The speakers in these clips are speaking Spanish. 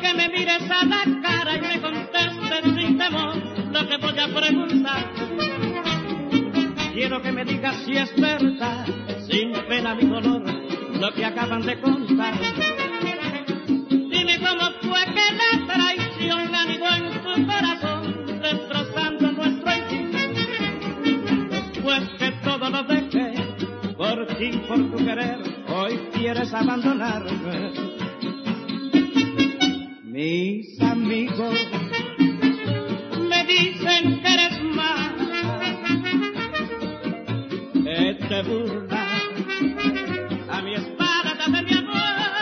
que me mires a la cara y me contestes sin temor lo que voy a preguntar. Quiero que me digas si es verdad, sin pena ni dolor, lo que acaban de contar. Dime cómo fue que la traición anidó en tu corazón, destrozando nuestro equipo. Después que todo lo dejé, por ti, por tu querer, hoy quieres abandonarme. Mis amigos me dicen que eres mala, que te burlas a mi espalda de mi amor.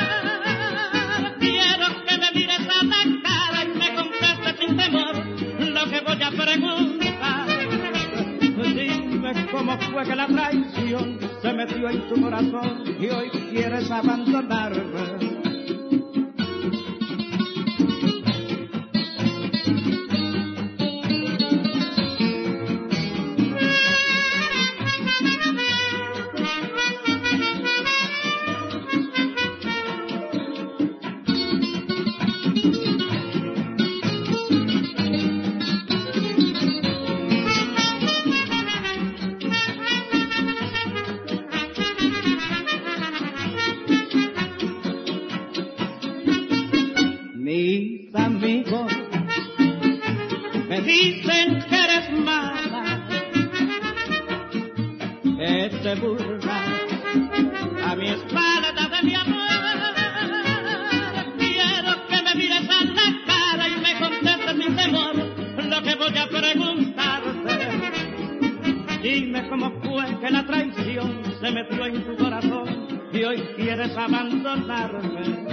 Quiero que me mires a la cara y me contestes sin temor lo que voy a preguntar. Dime cómo fue que la traición se metió en tu corazón y hoy quieres abandonarme. Mis amigos me dicen que eres mala, que te burlas a mi espalda de mi amor. Quiero que me mires a la cara y me contestes sin temor lo que voy a preguntarte. Dime cómo fue que la traición se metió en tu corazón y hoy quieres abandonarme.